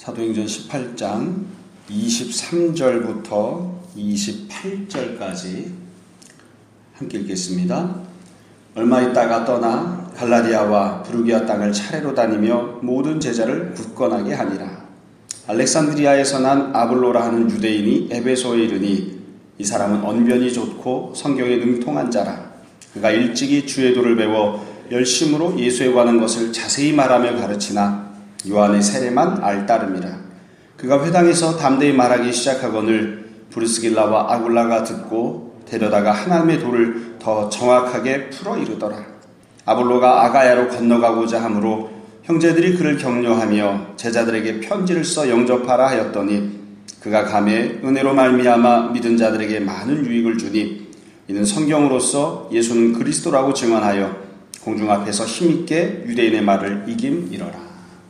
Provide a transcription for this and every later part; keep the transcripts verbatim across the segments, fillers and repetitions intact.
사도행전 십팔 장 이십삼 절부터 이십팔 절까지 함께 읽겠습니다. 얼마 있다가 떠나 갈라디아와 부르기아 땅을 차례로 다니며 모든 제자를 굳건하게 하니라. 알렉산드리아에서 난 아블로라 하는 유대인이 에베소에 이르니 이 사람은 언변이 좋고 성경에 능통한 자라. 그가 일찍이 주의 도를 배워 열심으로 예수에 관한 것을 자세히 말하며 가르치나 요한의 세례만 알따름이라. 그가 회당에서 담대히 말하기 시작하거늘 브리스길라와 아굴라가 듣고 데려다가 하나님의 도를 더 정확하게 풀어 이르더라. 아볼로가 아가야로 건너가고자 하므로 형제들이 그를 격려하며 제자들에게 편지를 써 영접하라 하였더니 그가 감에 은혜로 말미암아 믿은 자들에게 많은 유익을 주니 이는 성경으로서 예수는 그리스도라고 증언하여 공중 앞에서 힘있게 유대인의 말을 이김이러라.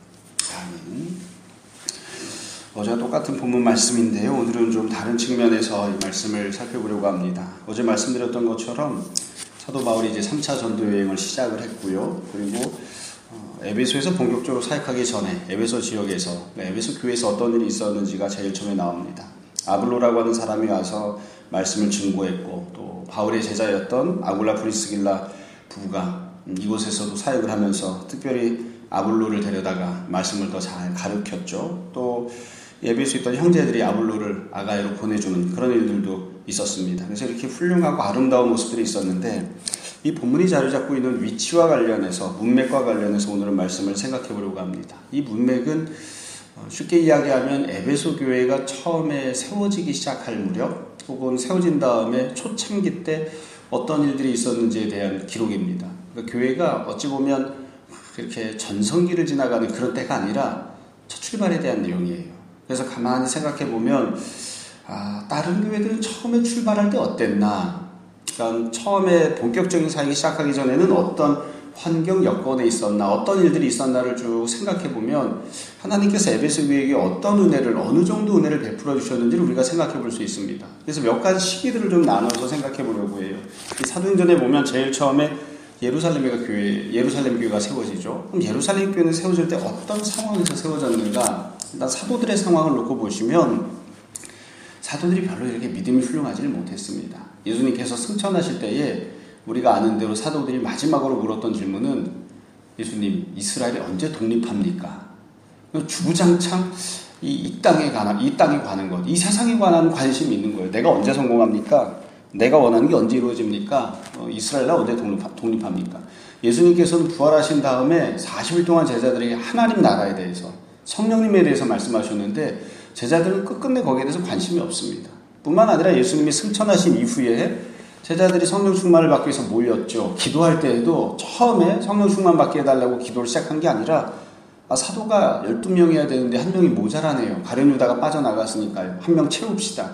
어제와 똑같은 본문 말씀인데요. 오늘은 좀 다른 측면에서 이 말씀을 살펴보려고 합니다. 어제 말씀드렸던 것처럼 사도 바울이 이제 삼 차 전도 여행을 시작을 했고요. 그리고 에베소에서 본격적으로 사역하기 전에 에베소 지역에서, 에베소 교회에서 어떤 일이 있었는지가 제일 처음에 나옵니다. 아블로라고 하는 사람이 와서 말씀을 증거했고, 또 바울의 제자였던 아굴라 브리스길라 부부가 이곳에서도 사역을 하면서 특별히 아블로를 데려다가 말씀을 더 잘 가르쳤죠. 또 에베소에 있던 형제들이 아블로를 아가야로 보내주는 그런 일들도 있었습니다. 그래서 이렇게 훌륭하고 아름다운 모습들이 있었는데, 이 본문이 자리 잡고 있는 위치와 관련해서, 문맥과 관련해서 오늘은 말씀을 생각해 보려고 합니다. 이 문맥은 쉽게 이야기하면 에베소 교회가 처음에 세워지기 시작할 무렵, 혹은 세워진 다음에 초창기 때 어떤 일들이 있었는지에 대한 기록입니다. 그러니까 교회가 어찌 보면 이렇게 전성기를 지나가는 그런 때가 아니라 첫 출발에 대한 내용이에요. 그래서 가만히 생각해 보면 아, 다른 교회들은 처음에 출발할 때 어땠나? 그러니까 처음에 본격적인 사역이 시작하기 전에는 어떤 환경 여건에 있었나, 어떤 일들이 있었나를 쭉 생각해 보면 하나님께서 에베소 교회에게 어떤 은혜를, 어느 정도 은혜를 베풀어 주셨는지를 우리가 생각해 볼 수 있습니다. 그래서 몇 가지 시기들을 좀 나눠서 생각해 보려고 해요. 이 사도행전에 보면 제일 처음에 예루살렘 교회, 예루살렘 교회가 세워지죠. 그럼 예루살렘 교회는 세워질 때 어떤 상황에서 세워졌는가? 일단 사도들의 상황을 놓고 보시면 사도들이 별로 이렇게 믿음이 훌륭하지를 못했습니다. 예수님께서 승천하실 때에 우리가 아는 대로 사도들이 마지막으로 물었던 질문은 예수님, 이스라엘이 언제 독립합니까? 주구장창 이, 이 땅에 관한, 이 땅에 관한 것, 이 세상에 관한 관심이 있는 거예요. 내가 언제 성공합니까? 내가 원하는 게 언제 이루어집니까? 어, 이스라엘은 언제 독립, 독립합니까? 예수님께서는 부활하신 다음에 사십 일 동안 제자들에게 하나님 나라에 대해서, 성령님에 대해서 말씀하셨는데 제자들은 끝끝내 거기에 대해서 관심이 없습니다. 뿐만 아니라 예수님이 승천하신 이후에 제자들이 성령 충만을 받기 위해서 모였죠. 기도할 때에도 처음에 성령 충만 받게 해달라고 기도를 시작한 게 아니라 아, 사도가 열두 명이어야 되는데 한 명이 모자라네요. 가룟 유다가 빠져나갔으니까요. 한 명 채웁시다.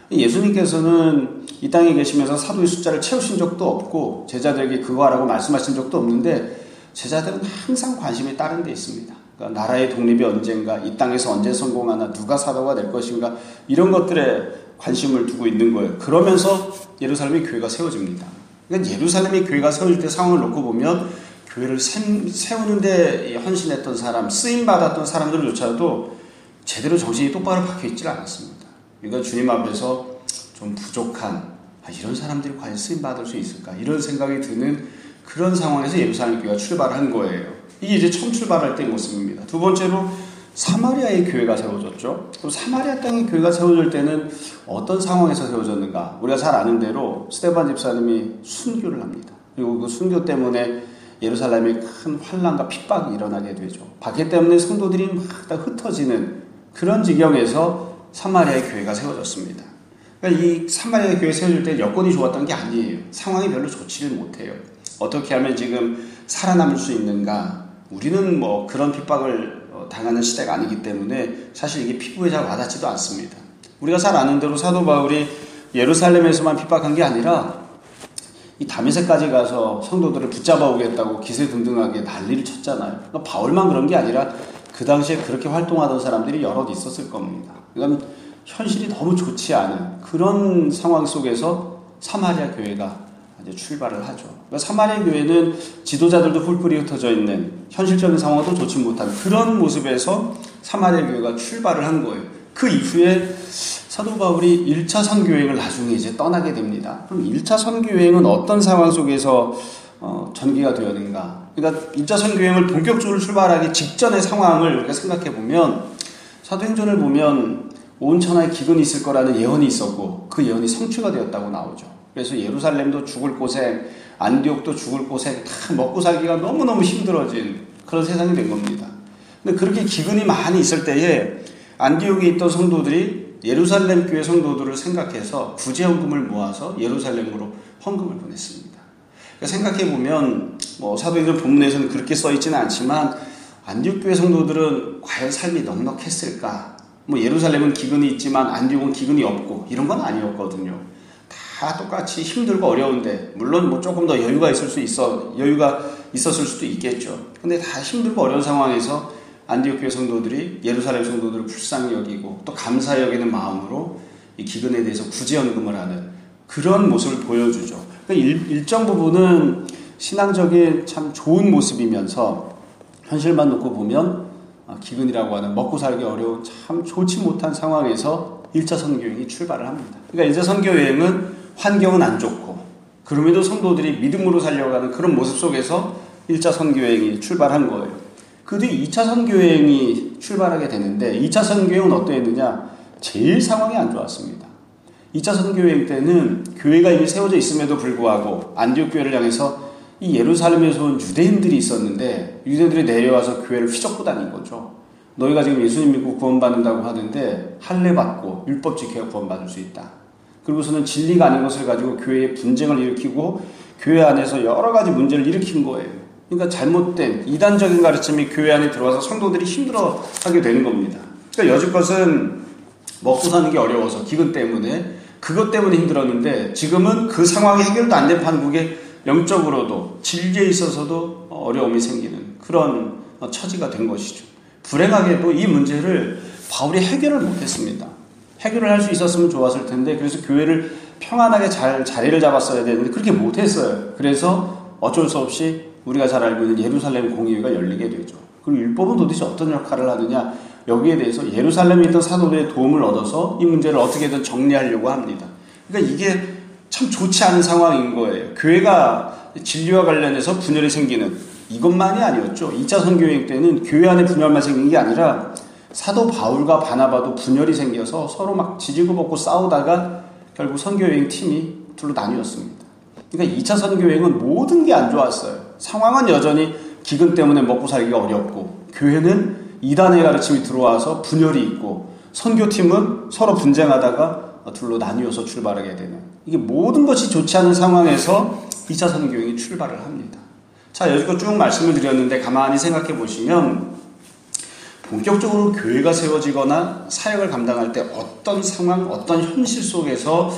예수님께서는 이 땅에 계시면서 사도의 숫자를 채우신 적도 없고 제자들에게 그거 하라고 말씀하신 적도 없는데 제자들은 항상 관심이 다른 데 있습니다. 그러니까 나라의 독립이 언젠가, 이 땅에서 언제 성공하나, 누가 사도가 될 것인가, 이런 것들에 관심을 두고 있는 거예요. 그러면서 예루살렘의 교회가 세워집니다. 그러니까 예루살렘의 교회가 세워질 때 상황을 놓고 보면 교회를 세우는데 헌신했던 사람, 쓰임받았던 사람들조차도 제대로 정신이 똑바로 박혀있지 않았습니다. 그러니까 주님 앞에서 좀 부족한, 아, 이런 사람들이 과연 쓰임받을 수 있을까? 이런 생각이 드는 그런 상황에서 예루살렘 교회가 출발한 거예요. 이게 이제 처음 출발할 때의 모습입니다. 두 번째로 사마리아의 교회가 세워졌죠. 그럼 사마리아 땅의 교회가 세워질 때는 어떤 상황에서 세워졌는가? 우리가 잘 아는 대로 스데반 집사님이 순교를 합니다. 그리고 그 순교 때문에 예루살렘에 큰 환난과 핍박이 일어나게 되죠. 박해 때문에 성도들이 막 다 흩어지는 그런 지경에서 사마리아의 교회가 세워졌습니다. 그러니까 이 사마리아의 교회 세워질 때 여건이 좋았던 게 아니에요. 상황이 별로 좋지를 못해요. 어떻게 하면 지금 살아남을 수 있는가? 우리는 뭐 그런 핍박을 당하는 시대가 아니기 때문에 사실 이게 피부에 잘 와닿지도 않습니다. 우리가 잘 아는 대로 사도 바울이 예루살렘에서만 핍박한 게 아니라 이 다메섹까지 가서 성도들을 붙잡아 오겠다고 기세등등하게 난리를 쳤잖아요. 그러니까 바울만 그런 게 아니라 그 당시에 그렇게 활동하던 사람들이 여럿 있었을 겁니다. 그러니까 현실이 너무 좋지 않은 그런 상황 속에서 사마리아 교회가 이제 출발을 하죠. 그러니까 사마리아 교회는 지도자들도 뿔뿔이 흩어져 있는 현실적인 상황도 좋지 못한 그런 모습에서 사마리아 교회가 출발을 한 거예요. 그 이후에 사도 바울이 일 차 선교여행을 나중에 이제 떠나게 됩니다. 그럼 일 차 선교여행은 어떤 상황 속에서 어, 전개가 되었는가? 그러니까 일 차 선교여행을 본격적으로 출발하기 직전의 상황을 우리가 생각해 보면 사도행전을 보면 온 천하에 기근이 있을 거라는 예언이 있었고 그 예언이 성취가 되었다고 나오죠. 그래서 예루살렘도 죽을 고생, 안디옥도 죽을 고생, 다 먹고 살기가 너무너무 힘들어진 그런 세상이 된 겁니다. 근데 그렇게 기근이 많이 있을 때에 안디옥에 있던 성도들이 예루살렘 교회 성도들을 생각해서 구제헌금을 모아서 예루살렘으로 헌금을 보냈습니다. 그러니까 생각해보면 뭐 사도행전 본문에서는 그렇게 써있지는 않지만 안디옥 교회 성도들은 과연 삶이 넉넉했을까? 뭐 예루살렘은 기근이 있지만 안디옥은 기근이 없고 이런 건 아니었거든요. 다 똑같이 힘들고 어려운데 물론 뭐 조금 더 여유가 있을 수 있어 여유가 있었을 수도 있겠죠. 근데 다 힘들고 어려운 상황에서 안디옥 교회 성도들이 예루살렘 성도들을 불쌍히 여기고 또 감사 여기는 마음으로 이 기근에 대해서 구제헌금을 하는 그런 모습을 보여주죠. 그러니까 일, 일정 부분은 신앙적인 참 좋은 모습이면서 현실만 놓고 보면 기근이라고 하는 먹고 살기 어려운 참 좋지 못한 상황에서 일 차 선교여행이 출발을 합니다. 그러니까 일 차 선교여행은 환경은 안 좋고 그럼에도 성도들이 믿음으로 살려가는 그런 모습 속에서 일 차 선교여행이 출발한 거예요. 그 뒤 이 차 선교여행이 출발하게 되는데 이 차 선교여행은 어떠했느냐? 제일 상황이 안 좋았습니다. 이 차 선교여행 때는 교회가 이미 세워져 있음에도 불구하고 안디옥 교회를 향해서 이 예루살렘에서 온 유대인들이 있었는데 유대인들이 내려와서 교회를 휘젓고 다닌 거죠. 너희가 지금 예수님 믿고 구원받는다고 하는데 할례 받고 율법 지켜야 구원받을 수 있다. 그리고서는 진리가 아닌 것을 가지고 교회에 분쟁을 일으키고 교회 안에서 여러 가지 문제를 일으킨 거예요. 그러니까 잘못된 이단적인 가르침이 교회 안에 들어와서 성도들이 힘들어하게 되는 겁니다. 그러니까 여지껏은 먹고 사는 게 어려워서 기근 때문에 그것 때문에 힘들었는데 지금은 그 상황이 해결도 안 된 판국에 영적으로도 진리에 있어서도 어려움이 생기는 그런 처지가 된 것이죠. 불행하게도 이 문제를 바울이 해결을 못했습니다. 해결을 할 수 있었으면 좋았을 텐데 그래서 교회를 평안하게 잘 자리를 잡았어야 되는데 그렇게 못했어요. 그래서 어쩔 수 없이 우리가 잘 알고 있는 예루살렘 공의회가 열리게 되죠. 그리고 율법은 도대체 어떤 역할을 하느냐 여기에 대해서 예루살렘에 있던 사도들의 도움을 얻어서 이 문제를 어떻게든 정리하려고 합니다. 그러니까 이게 참 좋지 않은 상황인 거예요. 교회가 진리와 관련해서 분열이 생기는 이것만이 아니었죠. 이 차 선교여행 때는 교회 안에 분열만 생긴 게 아니라 사도 바울과 바나바도 분열이 생겨서 서로 막 지지고 볶고 싸우다가 결국 선교여행 팀이 둘로 나뉘었습니다. 그러니까 이 차 선교여행은 모든 게 안 좋았어요. 상황은 여전히 기근 때문에 먹고 살기가 어렵고 교회는 이단의 가르침이 들어와서 분열이 있고 선교팀은 서로 분쟁하다가 둘로 나뉘어서 출발하게 되는 이게 모든 것이 좋지 않은 상황에서 이 차 선교여행이 출발을 합니다. 자, 여기까지 쭉 말씀을 드렸는데 가만히 생각해 보시면 본격적으로 교회가 세워지거나 사역을 감당할 때 어떤 상황, 어떤 현실 속에서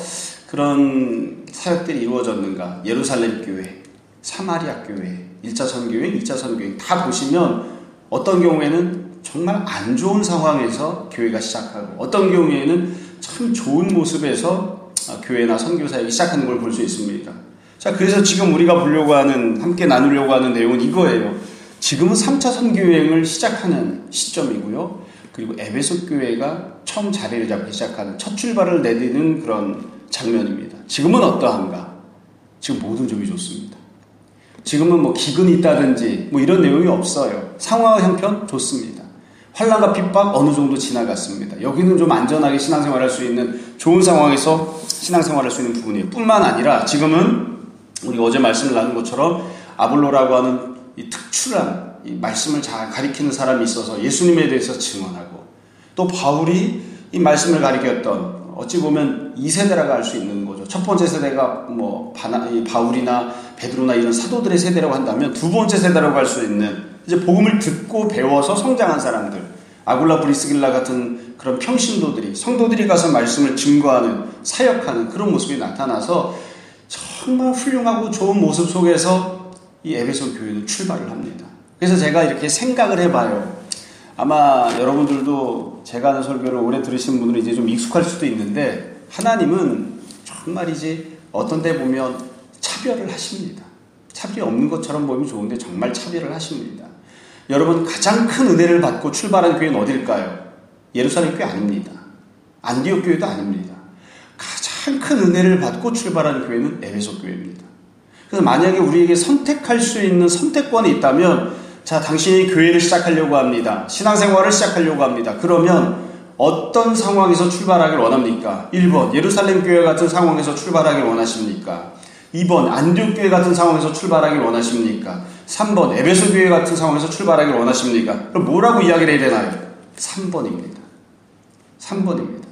그런 사역들이 이루어졌는가? 예루살렘 교회, 사마리아 교회, 일 차 선교여행, 이 차 선교여행 다 보시면 어떤 경우에는 정말 안 좋은 상황에서 교회가 시작하고 어떤 경우에는 참 좋은 모습에서 교회나 선교사역이 시작하는 걸 볼 수 있습니다. 자, 그래서 지금 우리가 보려고 하는, 함께 나누려고 하는 내용은 이거예요. 지금은 삼 차 선교여행을 시작하는 시점이고요. 그리고 에베소 교회가 처음 자리를 잡기 시작하는 첫 출발을 내딛는 그런 장면입니다. 지금은 어떠한가? 지금 모든 점이 좋습니다. 지금은 뭐 기근이 있다든지 뭐 이런 내용이 없어요. 상황과 형편 좋습니다. 환난과 핍박 어느 정도 지나갔습니다. 여기는 좀 안전하게 신앙생활할 수 있는 좋은 상황에서 신앙생활할 수 있는 부분이에요. 뿐만 아니라 지금은 우리가 어제 말씀을 나눈 것처럼 아볼로라고 하는 이 특출한 이 말씀을 잘 가리키는 사람이 있어서 예수님에 대해서 증언하고 또 바울이 이 말씀을 가리켰던 어찌 보면 이 세대라고 할 수 있는 거죠. 첫 번째 세대가 뭐 바나, 바울이나 베드로나 이런 사도들의 세대라고 한다면 두 번째 세대라고 할 수 있는 이제 복음을 듣고 배워서 성장한 사람들, 아굴라 브리스길라 같은 그런 평신도들이 성도들이 가서 말씀을 증거하는 사역하는 그런 모습이 나타나서 정말 훌륭하고 좋은 모습 속에서 이 에베소 교회는 출발을 합니다. 그래서 제가 이렇게 생각을 해봐요. 아마 여러분들도 제가 하는 설교를 오래 들으신 분들은 이제 좀 익숙할 수도 있는데 하나님은 정말이지 어떤 데 보면 차별을 하십니다. 차별이 없는 것처럼 보이면 좋은데 정말 차별을 하십니다. 여러분, 가장 큰 은혜를 받고 출발한 교회는 어딜까요? 예루살렘 교회 아닙니다. 안디옥 교회도 아닙니다. 가장 큰 은혜를 받고 출발한 교회는 에베소 교회입니다. 그래서 만약에 우리에게 선택할 수 있는 선택권이 있다면, 자, 당신이 교회를 시작하려고 합니다. 신앙생활을 시작하려고 합니다. 그러면 어떤 상황에서 출발하길 원합니까? 일 번 예루살렘 교회 같은 상황에서 출발하길 원하십니까? 이 번 안디옥 교회 같은 상황에서 출발하길 원하십니까? 삼 번 에베소 교회 같은 상황에서 출발하길 원하십니까? 그럼 뭐라고 이야기를 해야 되나요? 삼 번입니다. 삼 번입니다.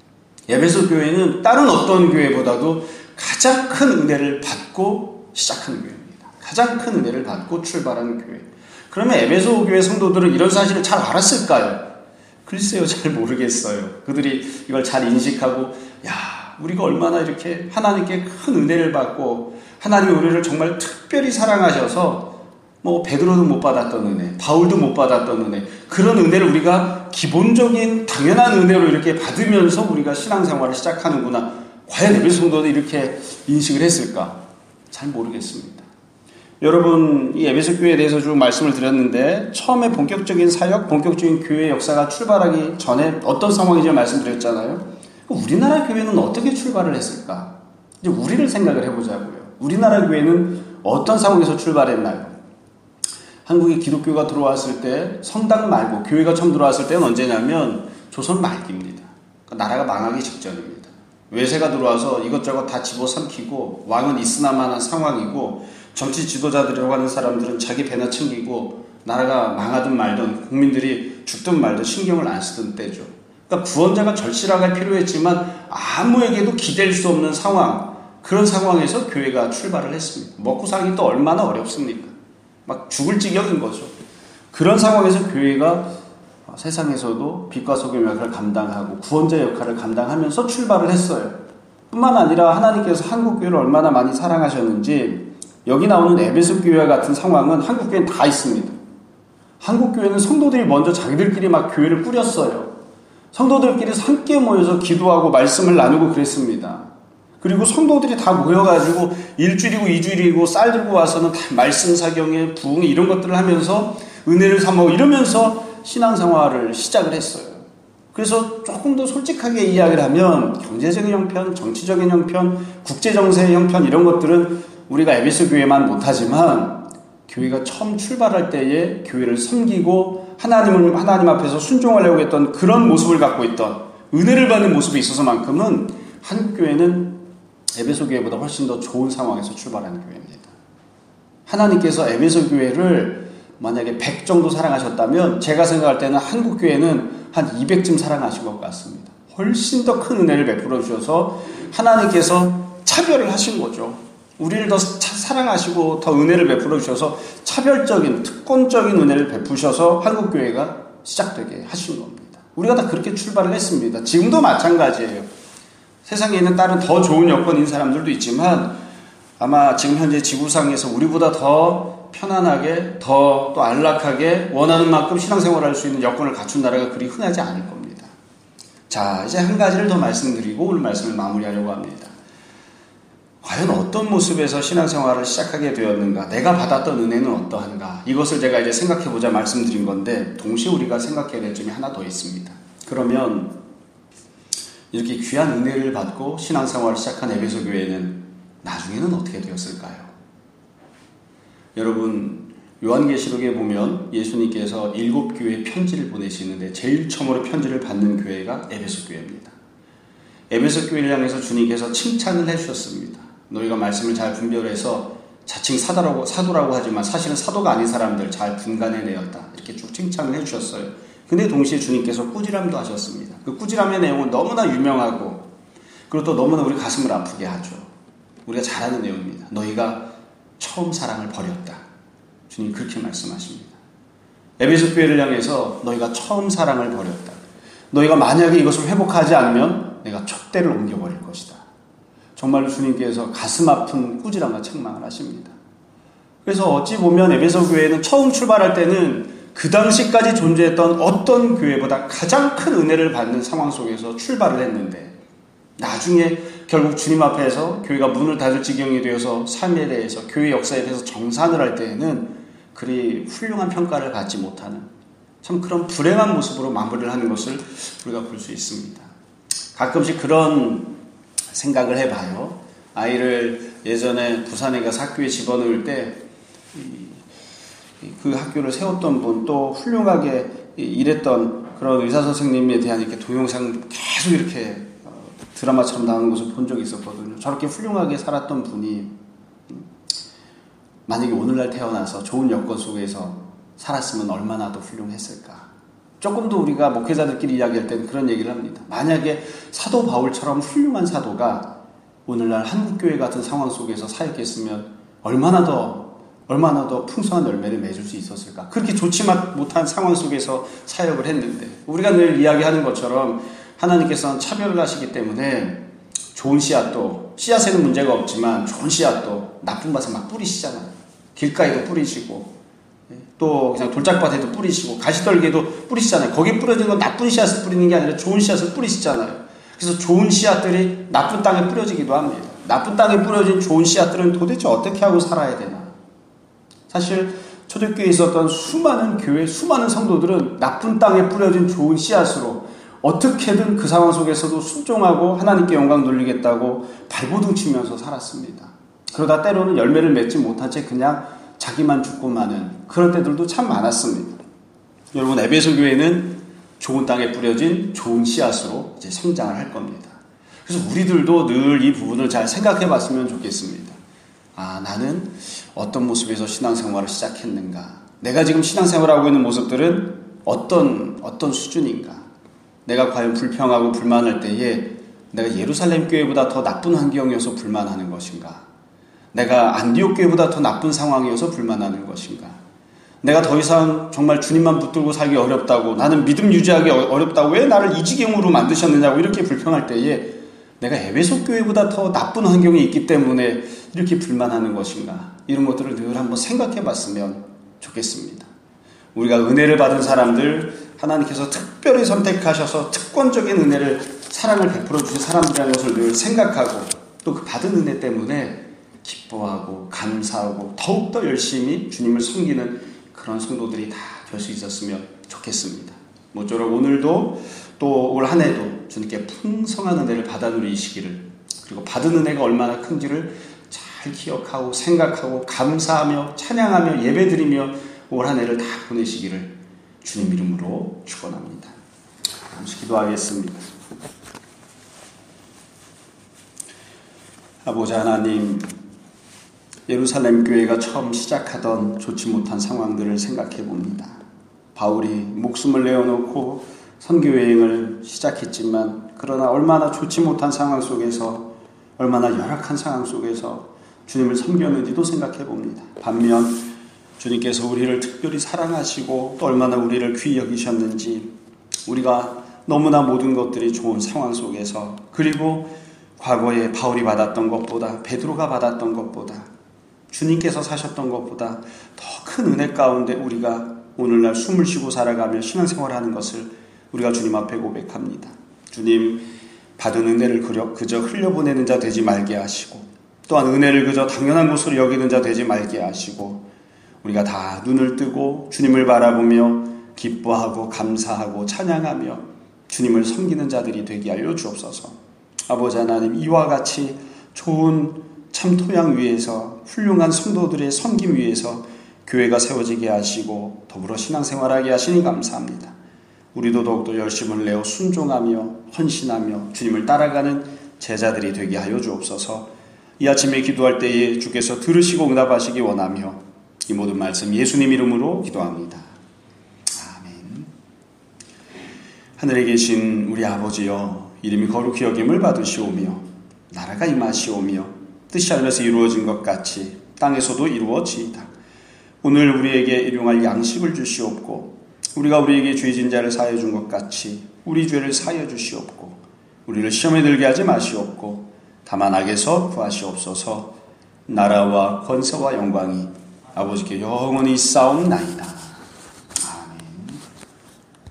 에베소 교회는 다른 어떤 교회보다도 가장 큰 은혜를 받고 시작한 교회입니다. 가장 큰 은혜를 받고 출발한 교회. 그러면 에베소 교회 성도들은 이런 사실을 잘 알았을까요? 글쎄요, 잘 모르겠어요. 그들이 이걸 잘 인식하고, 야, 우리가 얼마나 이렇게 하나님께 큰 은혜를 받고 하나님이 우리를 정말 특별히 사랑하셔서 뭐 베드로도 못 받았던 은혜, 바울도 못 받았던 은혜, 그런 은혜를 우리가 기본적인 당연한 은혜로 이렇게 받으면서 우리가 신앙생활을 시작하는구나. 과연 에베소 성도는 이렇게 인식을 했을까? 잘 모르겠습니다. 여러분, 이 에베소 교회에 대해서 좀 말씀을 드렸는데, 처음에 본격적인 사역, 본격적인 교회 역사가 출발하기 전에 어떤 상황인지 말씀드렸잖아요. 우리나라 교회는 어떻게 출발을 했을까? 이제 우리를 생각을 해보자고요. 우리나라 교회는 어떤 상황에서 출발했나요? 한국에 기독교가 들어왔을 때, 성당 말고 교회가 처음 들어왔을 때는 언제냐면 조선 말기입니다. 그러니까 나라가 망하기 직전입니다. 외세가 들어와서 이것저것 다 집어삼키고, 왕은 있으나마나 상황이고, 정치 지도자들이라고 하는 사람들은 자기 배나 챙기고, 나라가 망하든 말든 국민들이 죽든 말든 신경을 안 쓰던 때죠. 그러니까 구원자가 절실하게 필요했지만 아무에게도 기댈 수 없는 상황, 그런 상황에서 교회가 출발을 했습니다. 먹고 살기 또 얼마나 어렵습니까? 막 죽을 지경인 거죠. 그런 상황에서 교회가 세상에서도 빛과 소금의 역할을 감당하고 구원자 역할을 감당하면서 출발을 했어요. 뿐만 아니라 하나님께서 한국교회를 얼마나 많이 사랑하셨는지, 여기 나오는 에베소 교회와 같은 상황은 한국교회는 다 있습니다. 한국교회는 성도들이 먼저 자기들끼리 막 교회를 꾸렸어요. 성도들끼리 함께 모여서 기도하고 말씀을 나누고 그랬습니다. 그리고 성도들이 다 모여가지고 일주일이고 이주일이고 쌀 들고 와서는 다 말씀 사경에 부흥 이런 것들을 하면서 은혜를 삼고 이러면서 신앙생활을 시작을 했어요. 그래서 조금 더 솔직하게 이야기를 하면 경제적인 형편, 정치적인 형편, 국제정세의 형편 이런 것들은 우리가 에베소 교회만 못하지만 교회가 처음 출발할 때에 교회를 섬기고 하나님을, 하나님 앞에서 순종하려고 했던 그런 모습을 갖고 있던 은혜를 받는 모습이 있어서만큼은 한국교회는 에베소 교회보다 훨씬 더 좋은 상황에서 출발하는 교회입니다. 하나님께서 에베소 교회를 만약에 백 정도 사랑하셨다면 제가 생각할 때는 한국교회는 한 이백쯤 사랑하신 것 같습니다. 훨씬 더 큰 은혜를 베풀어 주셔서 하나님께서 차별을 하신 거죠. 우리를 더 사랑하시고 더 은혜를 베풀어 주셔서 차별적인 특권적인 은혜를 베푸셔서 한국교회가 시작되게 하신 겁니다. 우리가 다 그렇게 출발을 했습니다. 지금도 마찬가지예요. 세상에 있는 다른 더 좋은 여건인 사람들도 있지만 아마 지금 현재 지구상에서 우리보다 더 편안하게 더 또 안락하게 원하는 만큼 신앙생활을 할 수 있는 여건을 갖춘 나라가 그리 흔하지 않을 겁니다. 자, 이제 한 가지를 더 말씀드리고 오늘 말씀을 마무리하려고 합니다. 과연 어떤 모습에서 신앙생활을 시작하게 되었는가? 내가 받았던 은혜는 어떠한가? 이것을 제가 이제 생각해보자 말씀드린 건데, 동시에 우리가 생각해야 될 점이 하나 더 있습니다. 그러면 이렇게 귀한 은혜를 받고 신앙생활을 시작한 에베소 교회는 나중에는 어떻게 되었을까요? 여러분, 요한계시록에 보면 예수님께서 일곱 교회에 편지를 보내시는데 제일 처음으로 편지를 받는 교회가 에베소 교회입니다. 에베소 교회를 향해서 주님께서 칭찬을 해주셨습니다. 너희가 말씀을 잘 분별해서 자칭 사도라고, 사도라고 하지만 사실은 사도가 아닌 사람들 잘 분간해내었다. 이렇게 쭉 칭찬을 해주셨어요. 근데 동시에 주님께서 꾸지람도 하셨습니다. 그 꾸지람의 내용은 너무나 유명하고 그리고 또 너무나 우리 가슴을 아프게 하죠. 우리가 잘 아는 내용입니다. 너희가 처음 사랑을 버렸다. 주님 그렇게 말씀하십니다. 에베소 교회를 향해서 너희가 처음 사랑을 버렸다. 너희가 만약에 이것을 회복하지 않으면 내가 촛대를 옮겨버릴 것이다. 정말로 주님께서 가슴 아픈 꾸지람과 책망을 하십니다. 그래서 어찌 보면 에베소 교회는 처음 출발할 때는 그 당시까지 존재했던 어떤 교회보다 가장 큰 은혜를 받는 상황 속에서 출발을 했는데 나중에 결국 주님 앞에서 교회가 문을 닫을 지경이 되어서 삶에 대해서, 교회 역사에 대해서 정산을 할 때에는 그리 훌륭한 평가를 받지 못하는 참 그런 불행한 모습으로 마무리를 하는 것을 우리가 볼 수 있습니다. 가끔씩 그런 생각을 해봐요. 아이를 예전에 부산에 가서 학교에 집어넣을 때 그 학교를 세웠던 분, 또 훌륭하게 일했던 그런 의사 선생님에 대한 이렇게 동영상 계속 이렇게 드라마처럼 나오는 것을 본 적이 있었거든요. 저렇게 훌륭하게 살았던 분이 만약에 오늘날 태어나서 좋은 여건 속에서 살았으면 얼마나 더 훌륭했을까. 조금 더 우리가 목회자들끼리 이야기할 때는 그런 얘기를 합니다. 만약에 사도 바울처럼 훌륭한 사도가 오늘날 한국교회 같은 상황 속에서 사역했으면 얼마나 더 얼마나 더 풍성한 열매를 맺을 수 있었을까. 그렇게 좋지 못한 상황 속에서 사역을 했는데, 우리가 늘 이야기하는 것처럼 하나님께서는 차별을 하시기 때문에 좋은 씨앗도, 씨앗에는 문제가 없지만 좋은 씨앗도 나쁜 밭에 막 뿌리시잖아요. 길가에도 뿌리시고 또 그냥 돌짝밭에도 뿌리시고 가시떨기에도 뿌리시잖아요. 거기에 뿌려진 건 나쁜 씨앗을 뿌리는 게 아니라 좋은 씨앗을 뿌리시잖아요. 그래서 좋은 씨앗들이 나쁜 땅에 뿌려지기도 합니다. 나쁜 땅에 뿌려진 좋은 씨앗들은 도대체 어떻게 하고 살아야 되나. 사실 초대교회에 있었던 수많은 교회, 수많은 성도들은 나쁜 땅에 뿌려진 좋은 씨앗으로 어떻게든 그 상황 속에서도 순종하고 하나님께 영광 돌리겠다고 발버둥 치면서 살았습니다. 그러다 때로는 열매를 맺지 못한 채 그냥 자기만 죽고 마는 그런 때들도 참 많았습니다. 여러분, 에베소 교회는 좋은 땅에 뿌려진 좋은 씨앗으로 이제 성장을 할 겁니다. 그래서 우리들도 늘 이 부분을 잘 생각해 봤으면 좋겠습니다. 아, 나는 어떤 모습에서 신앙생활을 시작했는가? 내가 지금 신앙생활하고 있는 모습들은 어떤, 어떤 수준인가? 내가 과연 불평하고 불만할 때에 내가 예루살렘 교회보다 더 나쁜 환경이어서 불만하는 것인가? 내가 안디옥 교회보다 더 나쁜 상황이어서 불만하는 것인가? 내가 더 이상 정말 주님만 붙들고 살기 어렵다고, 나는 믿음 유지하기 어렵다고, 왜 나를 이 지경으로 만드셨느냐고 이렇게 불평할 때에 내가 에베소 교회보다 더 나쁜 환경이 있기 때문에 이렇게 불만하는 것인가? 이런 것들을 늘 한번 생각해 봤으면 좋겠습니다. 우리가 은혜를 받은 사람들, 하나님께서 특별히 선택하셔서 특권적인 은혜를, 사랑을 베풀어 주신 사람들이라는 것을 늘 생각하고, 또 그 받은 은혜 때문에 기뻐하고 감사하고 더욱더 열심히 주님을 섬기는 그런 성도들이 다 될 수 있었으면 좋겠습니다. 모쪼록 오늘도 또 올 한 해도 주님께 풍성한 은혜를 받아 누리시기를, 그리고 받은 은혜가 얼마나 큰지를 잘 기억하고 생각하고 감사하며 찬양하며 예배드리며 올 한 해를 다 보내시기를 주님 이름으로 축원합니다. 잠시 기도하겠습니다. 아버지 하나님, 예루살렘 교회가 처음 시작하던 좋지 못한 상황들을 생각해 봅니다. 바울이 목숨을 내어놓고 선교 여행을 시작했지만, 그러나 얼마나 좋지 못한 상황 속에서, 얼마나 열악한 상황 속에서 주님을 섬겼는지도 생각해 봅니다. 반면 주님께서 우리를 특별히 사랑하시고 또 얼마나 우리를 귀히 여기셨는지, 우리가 너무나 모든 것들이 좋은 상황 속에서, 그리고 과거에 바울이 받았던 것보다, 베드로가 받았던 것보다, 주님께서 사셨던 것보다 더 큰 은혜 가운데 우리가 오늘날 숨을 쉬고 살아가며 신앙생활하는 것을 우리가 주님 앞에 고백합니다. 주님, 받은 은혜를 그저 흘려보내는 자 되지 말게 하시고, 또한 은혜를 그저 당연한 것으로 여기는 자 되지 말게 하시고, 우리가 다 눈을 뜨고 주님을 바라보며 기뻐하고 감사하고 찬양하며 주님을 섬기는 자들이 되게 하여 주옵소서. 아버지 하나님, 이와 같이 좋은 참 토양 위에서 훌륭한 성도들의 섬김 위에서 교회가 세워지게 하시고 더불어 신앙생활하게 하시니 감사합니다. 우리도 더욱더 열심을 내어 순종하며 헌신하며 주님을 따라가는 제자들이 되게 하여 주옵소서. 이 아침에 기도할 때에 주께서 들으시고 응답하시기 원하며 이 모든 말씀 예수님 이름으로 기도합니다. 아멘. 하늘에 계신 우리 아버지여, 이름이 거룩히 여김을 받으시오며 나라가 임하시오며 뜻이 하늘에서 이루어진 것 같이 땅에서도 이루어지이다. 오늘 우리에게 일용할 양식을 주시옵고, 우리가 우리에게 죄 진 자를 사하여 준 것 같이 우리 죄를 사하여 주시옵고, 우리를 시험에 들게 하지 마시옵고 다만 악에서 구하시옵소서. 나라와 권세와 영광이 아버지께 영원히 있사옵나이다.